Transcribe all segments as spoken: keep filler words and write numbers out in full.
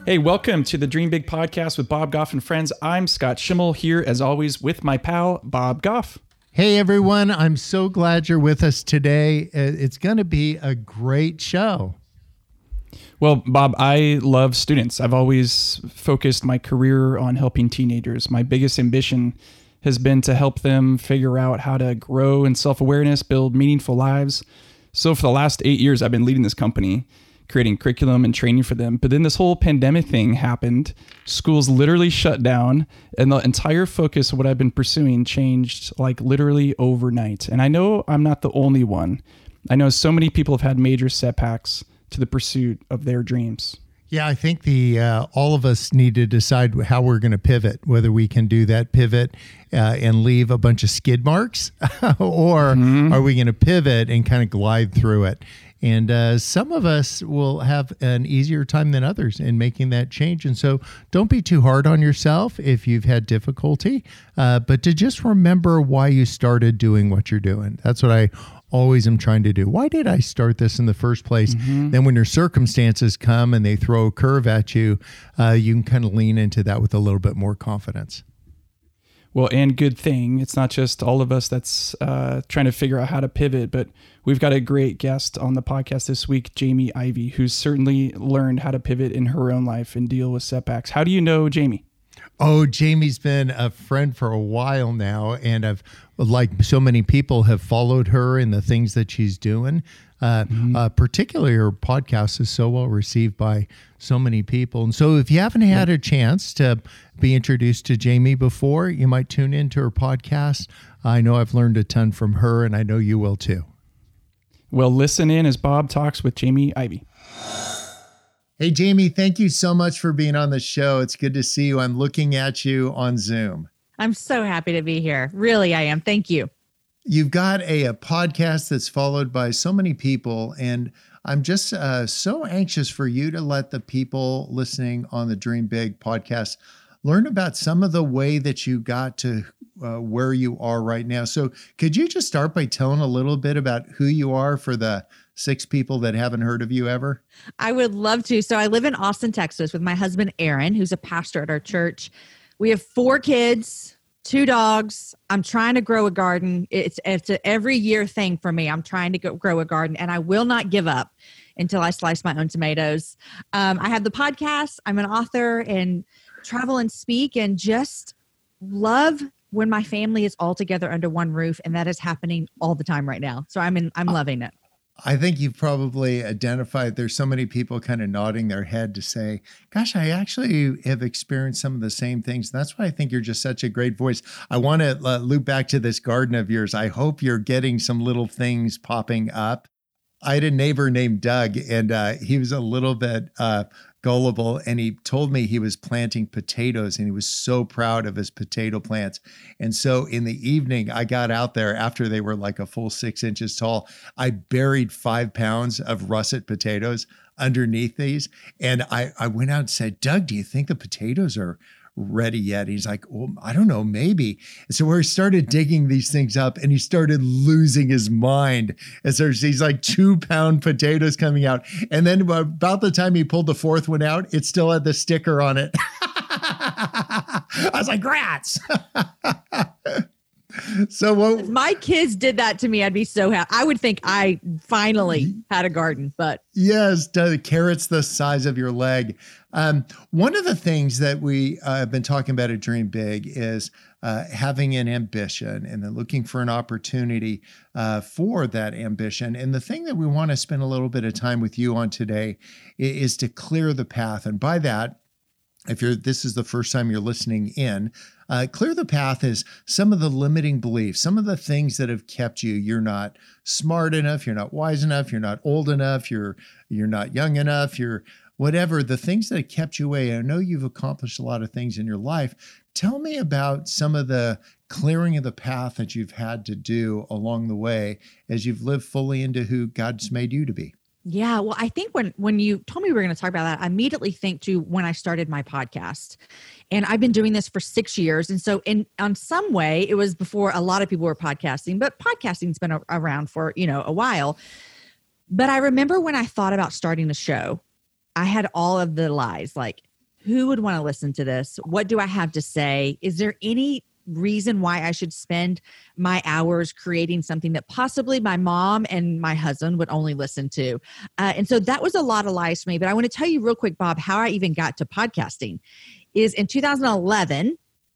Hey, welcome to the Dream Big podcast with Bob Goff and friends. I'm Scott Schimmel here, as always, with my pal, Bob Goff. Hey, everyone. I'm so glad you're with us today. It's going to be a great show. Well, Bob, I love students. I've always focused my career on helping teenagers. My biggest ambition has been to help them figure out how to grow in self-awareness, build meaningful lives. So for the last eight years, I've been leading this company, creating curriculum and training for them. But then this whole pandemic thing happened. Schools literally shut down, and the entire focus of what I've been pursuing changed like literally overnight. And I know I'm not the only one. I know so many people have had major setbacks to the pursuit of their dreams. Yeah, I think the uh, all of us need to decide how we're going to pivot, whether we can do that pivot uh, and leave a bunch of skid marks, or mm-hmm. are we going to pivot and kind of glide through it? And uh, some of us will have an easier time than others in making that change. And so don't be too hard on yourself if you've had difficulty, uh, but to just remember why you started doing what you're doing. That's what I always am trying to do. Why did I start this in the first place? Mm-hmm. Then when your circumstances come and they throw a curve at you, uh, you can kind of lean into that with a little bit more confidence. Well, and good thing, it's not just all of us that's uh, trying to figure out how to pivot, but we've got a great guest on the podcast this week, Jamie Ivey, who's certainly learned how to pivot in her own life and deal with setbacks. How do you know Jamie? Oh, Jamie's been a friend for a while now, and I've, like so many people, have followed her in the things that she's doing. Uh, mm-hmm. uh, particularly her podcast is so well received by so many people. And so if you haven't had a chance to be introduced to Jamie before, you might tune into her podcast. I know I've learned a ton from her, and I know you will too. Well, listen in as Bob talks with Jamie Ivey. Hey, Jamie, thank you so much for being on the show. It's good to see you. I'm looking at you on Zoom. I'm so happy to be here. Really, I am. Thank you. You've got a, a podcast that's followed by so many people, and I'm just uh, so anxious for you to let the people listening on the Dream Big podcast learn about some of the way that you got to uh, where you are right now. So could you just start by telling a little bit about who you are for the six people that haven't heard of you ever? I would love to. So I live in Austin, Texas with my husband, Aaron, who's a pastor at our church. We have four kids, two dogs. I'm trying to grow a garden. It's it's an every year thing for me. I'm trying to go, grow a garden, and I will not give up until I slice my own tomatoes. Um, I have the podcast. I'm an author and travel and speak, and just love when my family is all together under one roof, and that is happening all the time right now. So I'm in. I'm loving it. I think you've probably identified there's so many people kind of nodding their head to say, gosh, I actually have experienced some of the same things. And that's why I think you're just such a great voice. I want to uh, loop back to this garden of yours. I hope you're getting some little things popping up. I had a neighbor named Doug, and uh, he was a little bit uh, gullible, and he told me he was planting potatoes, and he was so proud of his potato plants. And so in the evening, I got out there after they were like a full six inches tall. I buried five pounds of russet potatoes underneath these. And I, I went out and said, Doug, do you think the potatoes are ready yet? He's like, well, I don't know, maybe. And so we started digging these things up, and he started losing his mind as there's these like two pound potatoes coming out. And then about the time he pulled the fourth one out, it still had the sticker on it. I was like, grats. So what? If my kids did that to me, I'd be so happy. I would think I finally had a garden, but yes, the carrots the size of your leg. Um, one of the things that we uh, have been talking about at Dream Big is uh, having an ambition and then looking for an opportunity uh, for that ambition. And the thing that we want to spend a little bit of time with you on today is, is to clear the path. And by that, if you're this is the first time you're listening in, uh, clear the path is some of the limiting beliefs, some of the things that have kept you. You're not smart enough, you're not wise enough, you're not old enough, you're you're not young enough, you're whatever, the things that have kept you away. I know you've accomplished a lot of things in your life. Tell me about some of the clearing of the path that you've had to do along the way as you've lived fully into who God's made you to be. Yeah, well, I think when when you told me we were going to talk about that, I immediately think to when I started my podcast. And I've been doing this for six years. And so in on some way, it was before a lot of people were podcasting, but podcasting's been a, around for, you know, a while. But I remember when I thought about starting the show, I had all of the lies like, who would want to listen to this? What do I have to say? Is there any reason why I should spend my hours creating something that possibly my mom and my husband would only listen to? Uh, and so that was a lot of lies for me. But I want to tell you real quick, Bob, how I even got to podcasting is in two thousand eleven,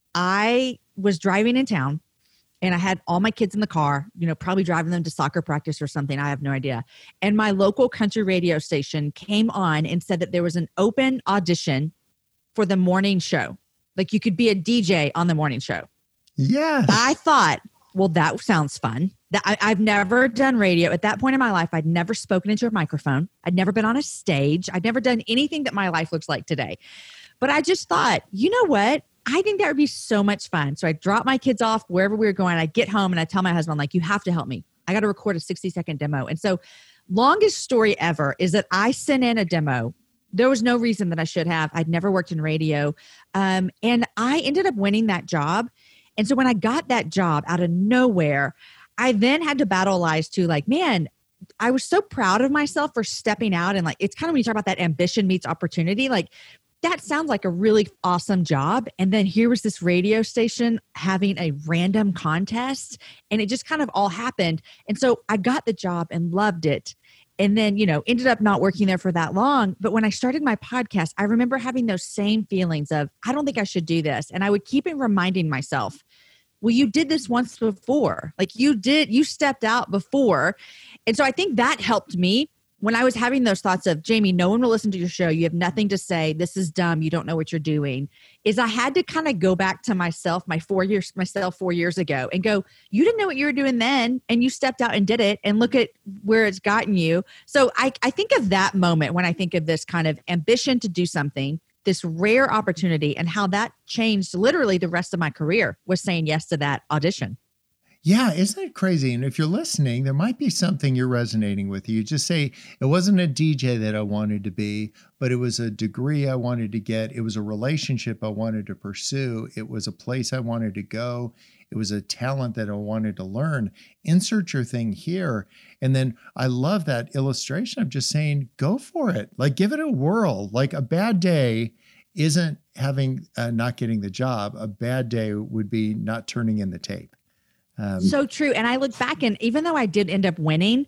I was driving in town and I had all my kids in the car, you know, probably driving them to soccer practice or something. I have no idea. And my local country radio station came on and said that there was an open audition for the morning show. Like you could be a D J on the morning show. Yeah. I thought, well, that sounds fun. That I, I've never done radio. At that point in my life, I'd never spoken into a microphone. I'd never been on a stage. I'd never done anything that my life looks like today. But I just thought, you know what? I think that would be so much fun. So I drop my kids off wherever we were going. I get home and I tell my husband, like, you have to help me. I got to record a sixty second demo. And so longest story ever is that I sent in a demo. There was no reason that I should have. I'd never worked in radio. Um, and I ended up winning that job. And so when I got that job out of nowhere, I then had to battle lies too. Like, man, I was so proud of myself for stepping out. And like, it's kind of when you talk about that ambition meets opportunity, like that sounds like a really awesome job. And then here was this radio station having a random contest and it just kind of all happened. And so I got the job and loved it. And then, you know, ended up not working there for that long. But when I started my podcast, I remember having those same feelings of, I don't think I should do this. And I would keep in reminding myself, well, you did this once before. Like you did, you stepped out before. And so I think that helped me when I was having those thoughts of, Jamie, no one will listen to your show. You have nothing to say. This is dumb. You don't know what you're doing. Is I had to kind of go back to myself, my four years, myself four years ago and go, you didn't know what you were doing then. And you stepped out and did it and look at where it's gotten you. So I, I think of that moment when I think of this kind of ambition to do something, this rare opportunity, and how that changed literally the rest of my career was saying yes to that audition. Yeah, isn't it crazy? And if you're listening, there might be something you're resonating with. You just say, it wasn't a D J that I wanted to be, but it was a degree I wanted to get. It was a relationship I wanted to pursue. It was a place I wanted to go. It was a talent that I wanted to learn. Insert your thing here. And then I love that illustration of just saying, go for it. Like, give it a whirl. Like a bad day isn't having, uh, not getting the job. A bad day would be not turning in the tape. Um, so true. And I look back and even though I did end up winning,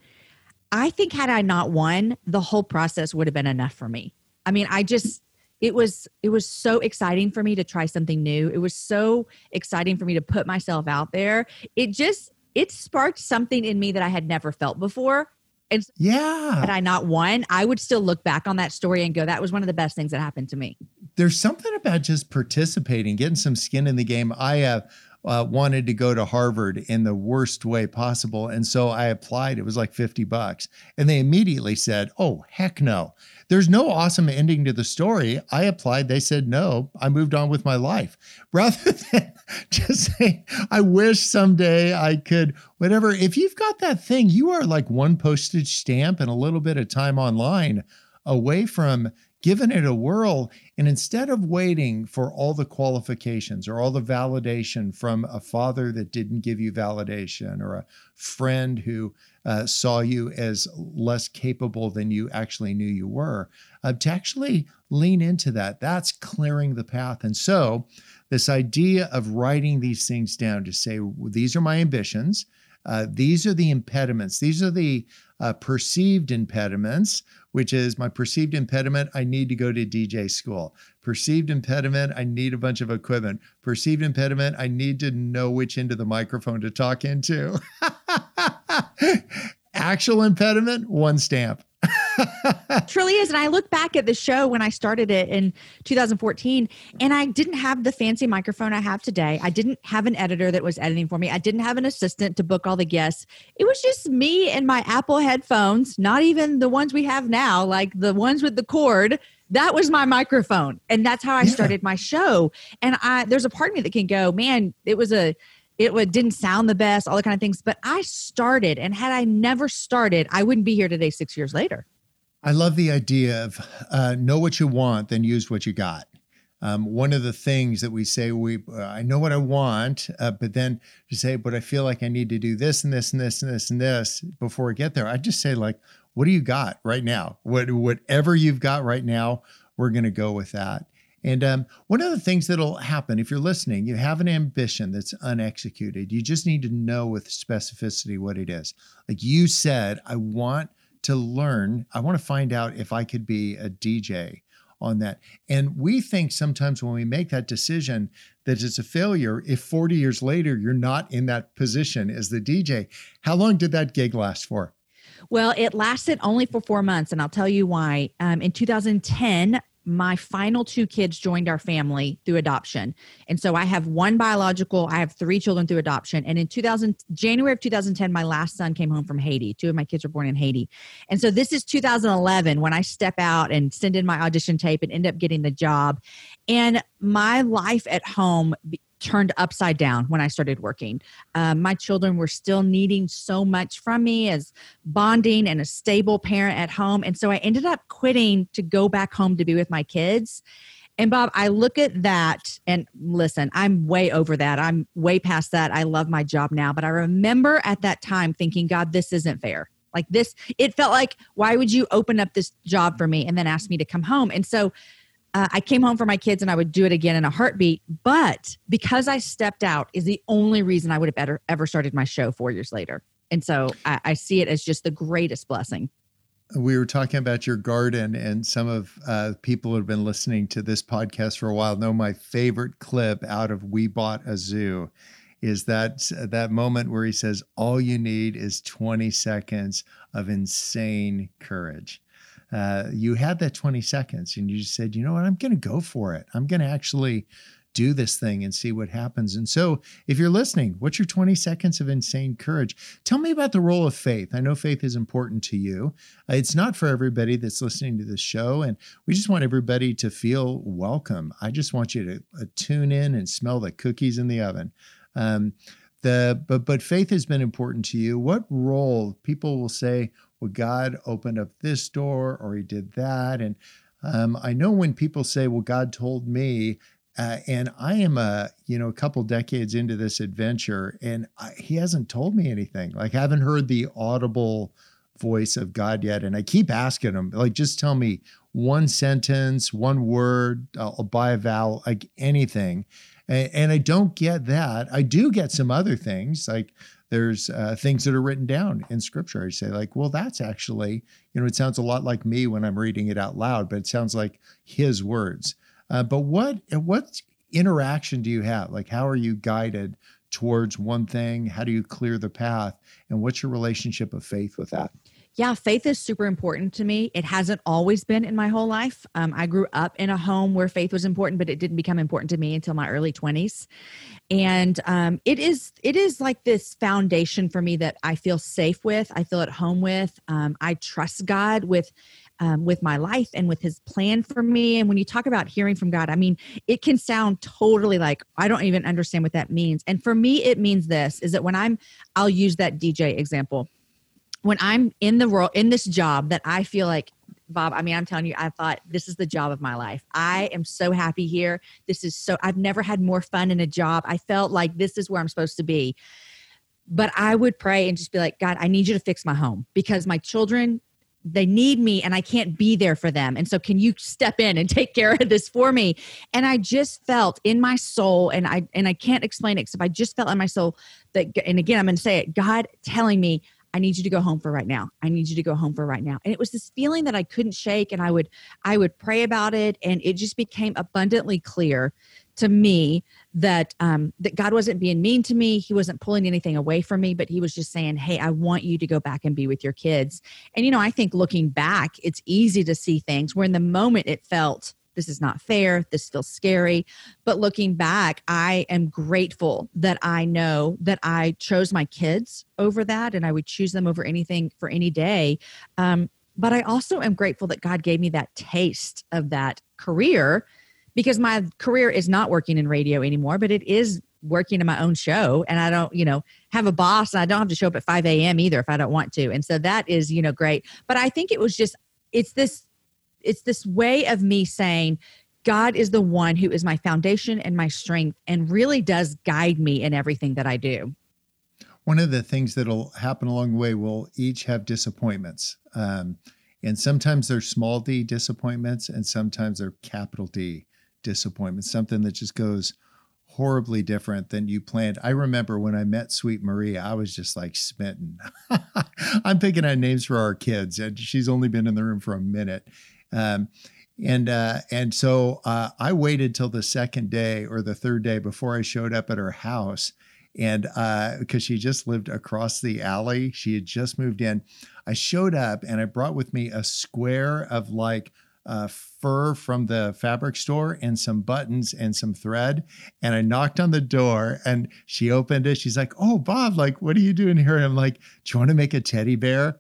I think had I not won, the whole process would have been enough for me. I mean, I just, it was, it was so exciting for me to try something new. It was so exciting for me to put myself out there. It just, it sparked something in me that I had never felt before. And so yeah, had I not won, I would still look back on that story and go, that was one of the best things that happened to me. There's something about just participating, getting some skin in the game. I have, uh, Uh, wanted to go to Harvard in the worst way possible. And so I applied. It was like fifty bucks. And they immediately said, oh, heck no. There's no awesome ending to the story. I applied. They said no. I moved on with my life. Rather than just saying, I wish someday I could, whatever. If you've got that thing, you are like one postage stamp and a little bit of time online away from giving it a whirl. And instead of waiting for all the qualifications or all the validation from a father that didn't give you validation or a friend who uh, saw you as less capable than you actually knew you were, uh, to actually lean into that, that's clearing the path. And so this idea of writing these things down to say, these are my ambitions. Uh, these are the impediments. These are the uh, perceived impediments, which is my perceived impediment. I need to go to D J school. Perceived impediment. I need a bunch of equipment. Perceived impediment. I need to know which end of the microphone to talk into. Actual impediment, one stamp. Truly is. And I look back at the show when I started it in two thousand fourteen, and I didn't have the fancy microphone I have today. I didn't have an editor that was editing for me. I didn't have an assistant to book all the guests. It was just me and my Apple headphones, not even the ones we have now, like the ones with the cord. That was my microphone. And that's how I Yeah. started my show. And I, there's a part of me that can go, man, it was a, it would, didn't sound the best, all the kind of things, but I started, and had I never started, I wouldn't be here today six years later. I love the idea of uh, know what you want, then use what you got. Um, one of the things that we say, we uh, I know what I want, uh, but then to say, but I feel like I need to do this and this and this and this and this before I get there. I just say, like, what do you got right now? What whatever you've got right now, we're going to go with that. And um, one of the things that'll happen if you're listening, you have an ambition that's unexecuted. You just need to know with specificity what it is. Like you said, I want to learn, I want to find out if I could be a D J on that. And we think sometimes when we make that decision that it's a failure if forty years later you're not in that position as the D J. How long did that gig last for? Well, it lasted only for four months, and I'll tell you why. Um, in two thousand ten, my final two kids joined our family through adoption. And so I have one biological, I have three children through adoption. And in two thousand, January of two thousand ten, my last son came home from Haiti. Two of my kids were born in Haiti. And so this is two thousand eleven when I step out and send in my audition tape and end up getting the job. And my life at home be- turned upside down when I started working. Um, my children were still needing so much from me as bonding and a stable parent at home. And so I ended up quitting to go back home to be with my kids. And Bob, I look at that and listen, I'm way over that. I'm way past that. I love my job now. But I remember at that time thinking, God, this isn't fair. Like this, it felt like, why would you open up this job for me and then ask me to come home? And so Uh, I came home for my kids and I would do it again in a heartbeat. But because I stepped out is the only reason I would have ever, ever started my show four years later. And so I, I see it as just the greatest blessing. We were talking about your garden, and some of uh, people who have been listening to this podcast for a while know my favorite clip out of We Bought a Zoo is that that moment where he says, all you need is twenty seconds of insane courage. Uh, you had that twenty seconds and you just said, you know what, I'm going to go for it. I'm going to actually do this thing and see what happens. And so if you're listening, what's your twenty seconds of insane courage? Tell me about the role of faith. I know faith is important to you. Uh, it's not for everybody that's listening to this show. And we just want everybody to feel welcome. I just want you to uh, tune in and smell the cookies in the oven. Um, the, but, but faith has been important to you. What role people will say, well, God opened up this door or he did that. And um, I know when people say, well, God told me, uh, and I am a, you know, a couple decades into this adventure and I, he hasn't told me anything. Like I haven't heard the audible voice of God yet. And I keep asking him, like, just tell me one sentence, one word, I'll buy a vowel, like anything. And, and I don't get that. I do get some other things like, there's uh, things that are written down in scripture. I say like, well, that's actually, you know, it sounds a lot like me when I'm reading it out loud, but it sounds like his words. Uh, but what, what interaction do you have? Like, how are you guided towards one thing? How do you clear the path? And what's your relationship of faith with that? Yeah, faith is super important to me. It hasn't always been in my whole life. Um, I grew up in a home where faith was important, but it didn't become important to me until my early twenties. And um, it is it is like this foundation for me that I feel safe with, I feel at home with. Um, I trust God with um, with my life and with his plan for me. And when you talk about hearing from God, I mean, it can sound totally like, I don't even understand what that means. And for me, it means this, is that when I'm, I'll use that D J example. When I'm in the role, in this job that I feel like, Bob, I mean, I'm telling you, I thought this is the job of my life. I am so happy here. This is so, I've never had more fun in a job. I felt like this is where I'm supposed to be. But I would pray and just be like, God, I need you to fix my home because my children, they need me and I can't be there for them. And so can you step in and take care of this for me? And I just felt in my soul, and I, and I can't explain it, except I just felt in my soul that, and again, I'm going to say it, God telling me, I need you to go home for right now. I need you to go home for right now. And it was this feeling that I couldn't shake. And I would, I would pray about it. And it just became abundantly clear to me that, um, that God wasn't being mean to me. He wasn't pulling anything away from me, but he was just saying, hey, I want you to go back and be with your kids. And, you know, I think looking back, it's easy to see things where in the moment it felt, this is not fair. This feels scary. But looking back, I am grateful that I know that I chose my kids over that, and I would choose them over anything for any day. Um, but I also am grateful that God gave me that taste of that career, because my career is not working in radio anymore, but it is working in my own show. And I don't, you know, have a boss, and I don't have to show up at five a.m. either if I don't want to. And so that is, you know, great. But I think it was just, it's this, It's this way of me saying, God is the one who is my foundation and my strength and really does guide me in everything that I do. One of the things that'll happen along the way, we'll each have disappointments. Um, and sometimes they're small d disappointments and sometimes they're capital D disappointment, something that just goes horribly different than you planned. I remember when I met Sweet Maria, I was just like smitten. I'm picking out names for our kids, and she's only been in the room for a minute. Um, and uh, and so uh, I waited till the second day or the third day before I showed up at her house. And because uh, she just lived across the alley, she had just moved in. I showed up and I brought with me a square of like uh, fur from the fabric store and some buttons and some thread. And I knocked on the door and she opened it. She's like, "Oh, Bob, like, what are you doing here?" And I'm like, "Do you want to make a teddy bear?"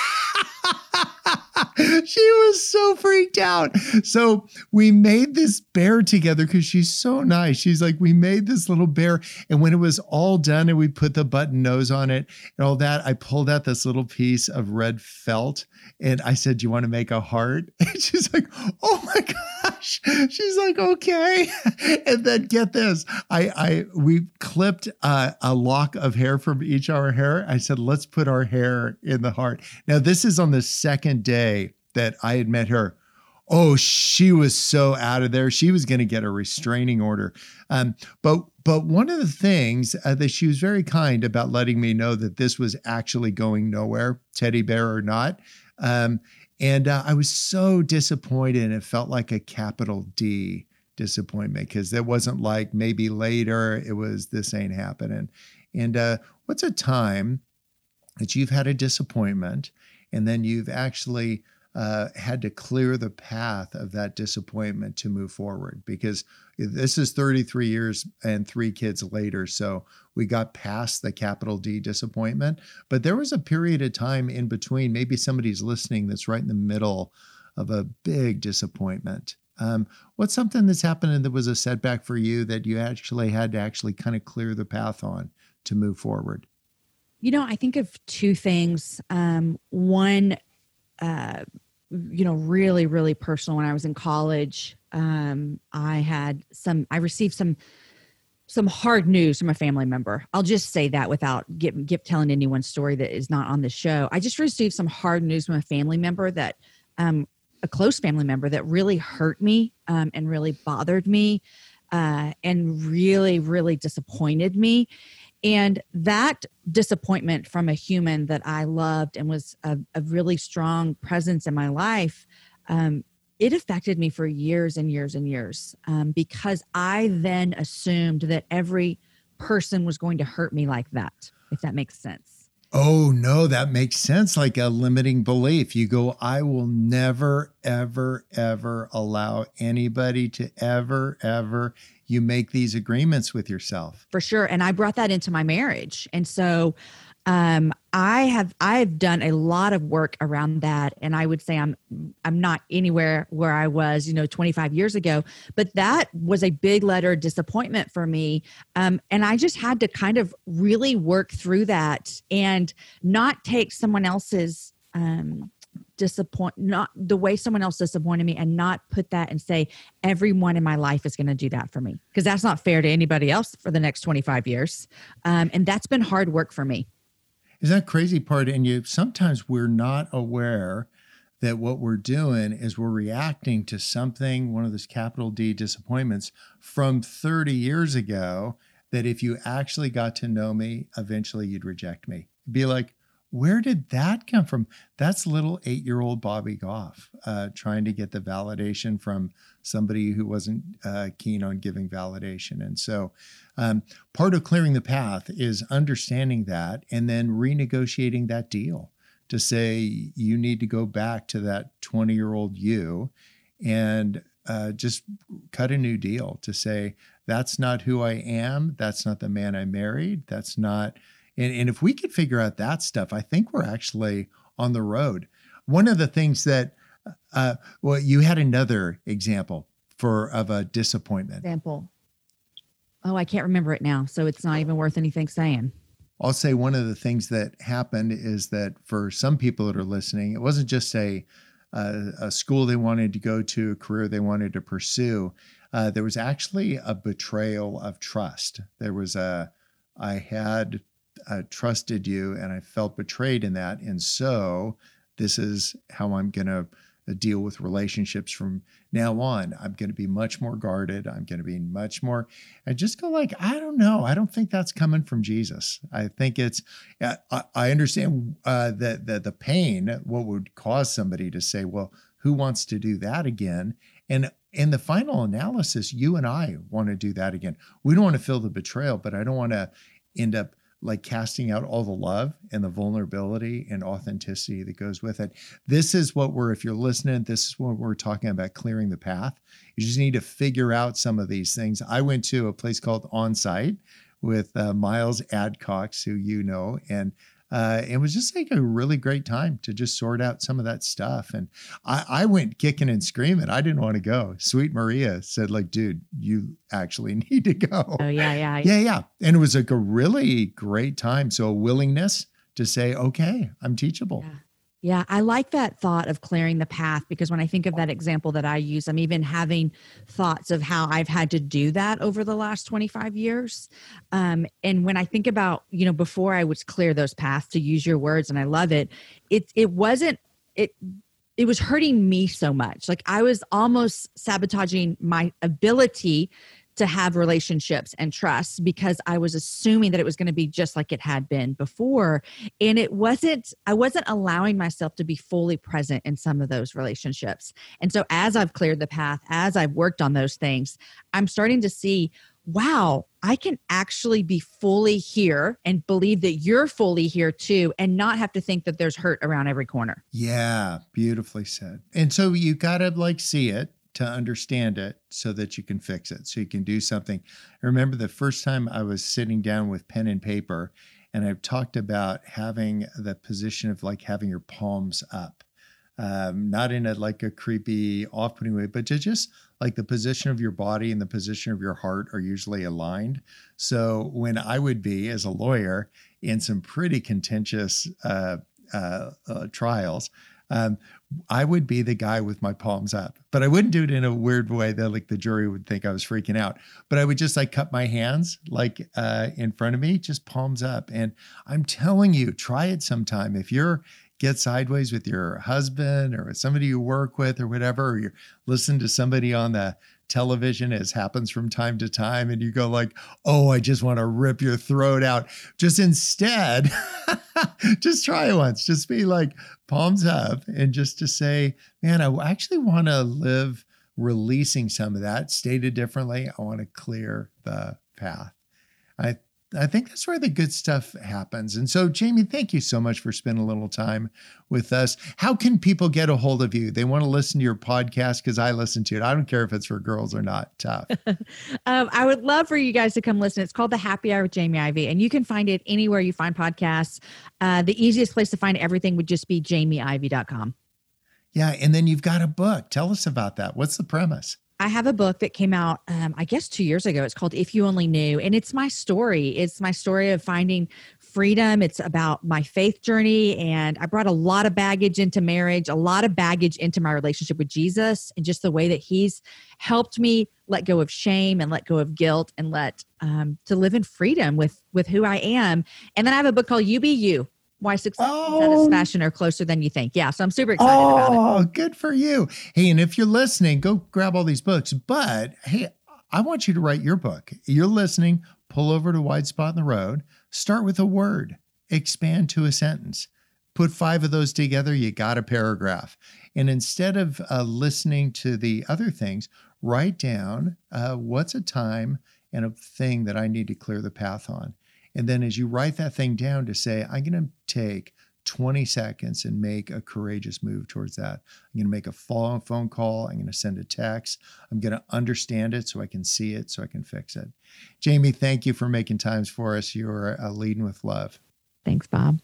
She was so freaked out. So we made this bear together because she's so nice. She's like, we made this little bear. And when it was all done and we put the button nose on it and all that, I pulled out this little piece of red felt. And I said, "Do you want to make a heart?" And she's like, "Oh my gosh." She's like, "Okay." And then get this. I, I we clipped uh, a lock of hair from each of our hair. I said, "Let's put our hair in the heart." Now, this is on the second day that I had met her. Oh, she was so out of there. She was going to get a restraining order. Um, but but one of the things uh, that she was very kind about letting me know that this was actually going nowhere, teddy bear or not. Um, and uh, I was so disappointed, and it felt like a capital D disappointment because it wasn't like maybe later. It was, this ain't happening. And uh, what's a time that you've had a disappointment and then you've actually Uh, had to clear the path of that disappointment to move forward? Because this is thirty-three years and three kids later. So we got past the capital D disappointment, but there was a period of time in between. Maybe somebody's listening that's right in the middle of a big disappointment. Um, what's something that's happened and that was a setback for you that you actually had to actually kind of clear the path on to move forward? You know, I think of two things. Um, one, uh, you know, really, really personal. When I was in college, um, I had some, I received some, some hard news from a family member. I'll just say that without give, give telling anyone's story that is not on the show. I just received some hard news from a family member that, um, a close family member that really hurt me, um, and really bothered me, uh, and really, really disappointed me. And that disappointment from a human that I loved and was a, a really strong presence in my life, um, it affected me for years and years and years, um, because I then assumed that every person was going to hurt me like that, if that makes sense. Oh, no, that makes sense. Like a limiting belief. You go, I will never, ever, ever allow anybody to ever, ever, you make these agreements with yourself. For sure. And I brought that into my marriage. And so um, I have, I've done a lot of work around that. And I would say I'm, I'm not anywhere where I was, you know, twenty-five years ago, but that was a big letter disappointment for me. Um, and I just had to kind of really work through that and not take someone else's, um, disappoint, not the way someone else disappointed me, and not put that and say, everyone in my life is going to do that for me. Cause that's not fair to anybody else for the next twenty-five years. Um, and that's been hard work for me. Is that crazy part? And you, sometimes we're not aware that what we're doing is we're reacting to something, one of those capital D disappointments from thirty years ago, that if you actually got to know me, eventually you'd reject me. Be like, where did that come from? That's little eight-year-old Bobby Goff uh, trying to get the validation from somebody who wasn't uh, keen on giving validation. And so um, part of clearing the path is understanding that and then renegotiating that deal to say you need to go back to that twenty-year-old you and uh, just cut a new deal to say, that's not who I am. That's not the man I married. That's not... And, and if we could figure out that stuff, I think we're actually on the road. One of the things that, uh, well, you had another example for of a disappointment. Example. Oh, I can't remember it now. So it's not even worth anything saying. I'll say one of the things that happened is that for some people that are listening, it wasn't just a, a, a school they wanted to go to, a career they wanted to pursue. Uh, there was actually a betrayal of trust. There was a, I had... I trusted you and I felt betrayed in that. And so this is how I'm going to deal with relationships from now on. I'm going to be much more guarded. I'm going to be much more, I just go like, I don't know. I don't think that's coming from Jesus. I think it's, I, I understand uh, that the, the pain, what would cause somebody to say, well, who wants to do that again? And in the final analysis, you and I want to do that again. We don't want to feel the betrayal, but I don't want to end up like casting out all the love and the vulnerability and authenticity that goes with it. This is what we're, if you're listening, this is what we're talking about, clearing the path. You just need to figure out some of these things. I went to a place called Onsite with uh, Miles Adcox, who you know, and Uh, it was just like a really great time to just sort out some of that stuff. And I, I went kicking and screaming. I didn't want to go. Sweet Maria said like, dude, you actually need to go. Oh yeah, yeah. Yeah, yeah. And it was like a really great time. So a willingness to say, okay, I'm teachable. Yeah. Yeah, I like that thought of clearing the path, because when I think of that example that I use, I'm even having thoughts of how I've had to do that over the last twenty-five years. Um, and when I think about, you know, before I would clear those paths, to use your words, and I love it, it it wasn't, it it was hurting me so much. Like I was almost sabotaging my ability to have relationships and trust, because I was assuming that it was going to be just like it had been before. And it wasn't, I wasn't allowing myself to be fully present in some of those relationships. And so as I've cleared the path, as I've worked on those things, I'm starting to see, wow, I can actually be fully here and believe that you're fully here too, and not have to think that there's hurt around every corner. Yeah, beautifully said. And so you got to like see it to understand it so that you can fix it, so you can do something. I remember the first time I was sitting down with pen and paper, and I've talked about having the position of like having your palms up, um, not in a like a creepy off-putting way, but to just like the position of your body and the position of your heart are usually aligned. So when I would be as a lawyer in some pretty contentious uh, uh, uh, trials, Um, I would be the guy with my palms up, but I wouldn't do it in a weird way that like the jury would think I was freaking out. But I would just like cup my hands like uh, in front of me, just palms up. And I'm telling you, try it sometime. If you're get sideways with your husband or with somebody you work with or whatever, or you're listening to somebody on the television, as happens from time to time, and you go like, oh, I just want to rip your throat out. Just instead, just try it once. Just be like palms up, and just to say, man, I actually want to live releasing some of that. Stated differently, I want to clear the path. I I think that's where the good stuff happens. And so, Jamie, thank you so much for spending a little time with us. How can people get a hold of you? They want to listen to your podcast, because I listen to it. I don't care if it's for girls or not. Tough. um, I would love for you guys to come listen. It's called The Happy Hour with Jamie Ivey, and you can find it anywhere you find podcasts. Uh, the easiest place to find everything would just be jamie ivey dot com. Yeah. And then you've got a book. Tell us about that. What's the premise? I have a book that came out, um, I guess, two years ago. It's called If You Only Knew. And it's my story. It's my story of finding freedom. It's about my faith journey. And I brought a lot of baggage into marriage, a lot of baggage into my relationship with Jesus, and just the way that he's helped me let go of shame and let go of guilt, and let um, to live in freedom with, with who I am. And then I have a book called You Be You. Why success oh. and satisfaction are closer than you think. Yeah. So I'm super excited oh, about it. Oh, good for you. Hey, and if you're listening, go grab all these books. But hey, I want you to write your book. You're listening, pull over to Wide Spot in the Road, start with a word, expand to a sentence. Put five of those together, you got a paragraph. And instead of uh, listening to the other things, write down uh, what's a time and a thing that I need to clear the path on. And then as you write that thing down, to say, I'm going to take twenty seconds and make a courageous move towards that. I'm going to make a phone phone call. I'm going to send a text. I'm going to understand it so I can see it, so I can fix it. Jamie, thank you for making times for us. You're uh, leading with love. Thanks, Bob.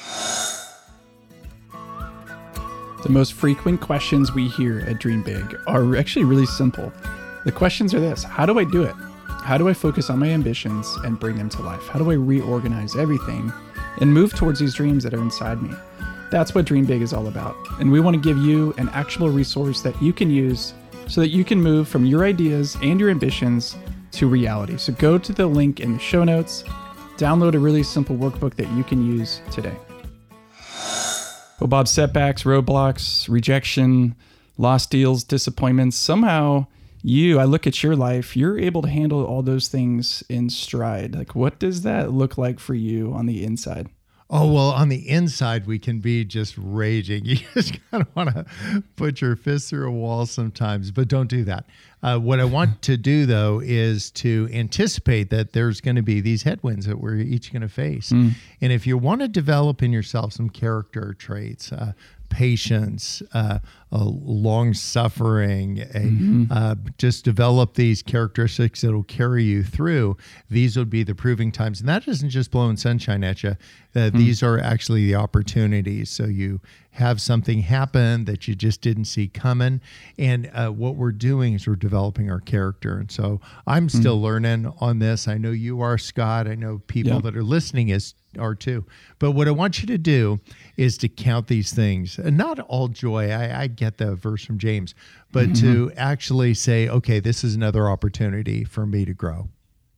The most frequent questions we hear at Dream Big are actually really simple. The questions are this: how do I do it? How do I focus on my ambitions and bring them to life? How do I reorganize everything and move towards these dreams that are inside me? That's what Dream Big is all about. And we want to give you an actionable resource that you can use so that you can move from your ideas and your ambitions to reality. So go to the link in the show notes, download a really simple workbook that you can use today. Well, Bob, setbacks, roadblocks, rejection, lost deals, disappointments, somehow you, I look at your life, you're able to handle all those things in stride. Like, what does that look like for you on the inside? Oh, well, on the inside, we can be just raging. You just kind of want to put your fist through a wall sometimes, but don't do that. Uh, what I want to do, though, is to anticipate that there's going to be these headwinds that we're each going to face. Mm. And if you want to develop in yourself some character traits, uh, patience, uh, a long suffering, a, mm-hmm. uh, just develop these characteristics that will carry you through. These would be the proving times. And that isn't just blowing sunshine at you. Uh, mm. These are actually the opportunities. So you have something happen that you just didn't see coming. And uh, what we're doing is we're developing our character. And so I'm still mm. learning on this. I know you are, Scott. I know people yeah. that are listening is are too. But what I want you to do is to count these things. And not all joy. I, I get the verse from James. But mm-hmm. to actually say, okay, this is another opportunity for me to grow.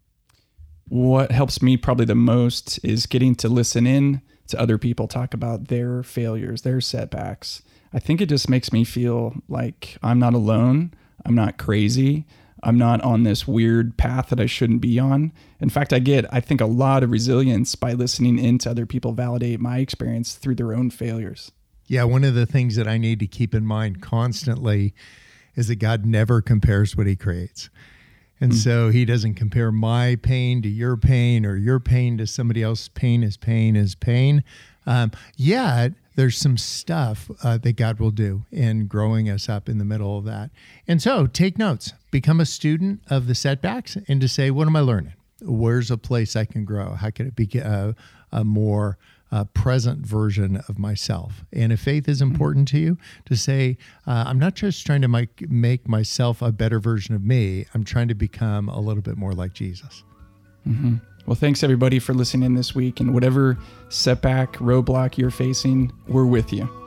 What helps me probably the most is getting to listen in to other people talk about their failures, their setbacks. I think it just makes me feel like I'm not alone. I'm not crazy. I'm not on this weird path that I shouldn't be on. In fact, I get, I think, a lot of resilience by listening in to other people validate my experience through their own failures. Yeah, one of the things that I need to keep in mind constantly is that God never compares what he creates. And mm. so he doesn't compare my pain to your pain or your pain to somebody else's pain. His pain is pain. Um, yet there's some stuff uh, that God will do in growing us up in the middle of that. And so take notes, become a student of the setbacks and to say, what am I learning? Where's a place I can grow? How can it be a, a more uh, present version of myself? And if faith is important to you, to say, uh, I'm not just trying to make, make myself a better version of me. I'm trying to become a little bit more like Jesus. Mm-hmm. Well, thanks everybody for listening in this week, and whatever setback, roadblock you're facing, we're with you.